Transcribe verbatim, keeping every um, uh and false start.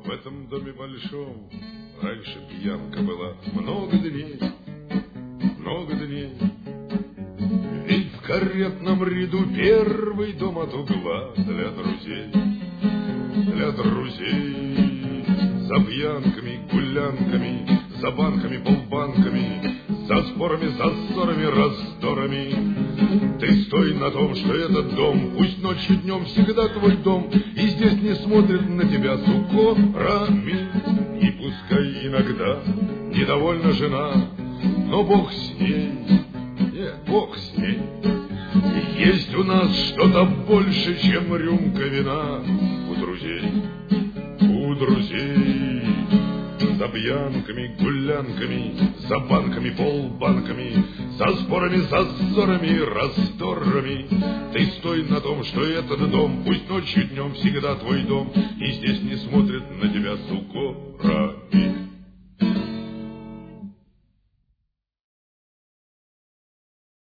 В этом доме большом раньше пьянка была. Много дней, много дней. Ведь в каретном ряду первый дом от угла для друзей, для друзей. За пьянками, гулянками, за банками, полбанками, за спорами, за ссорами, раздорами. Ты стой на том, что этот дом, пусть ночью, днем, всегда твой дом, и здесь не смотрят на тебя с укорами. И пускай иногда недовольна жена, но Бог с ней, нет, Бог с ней. Есть у нас что-то больше, чем рюмка вина у друзей, у друзей. За пьянками, гулянками, за банками, полбанками, за спорами, за ссорами, раздорами. Ты стой на том, что этот дом, пусть ночью, днем, всегда твой дом, и здесь не смотрят на тебя с укорами.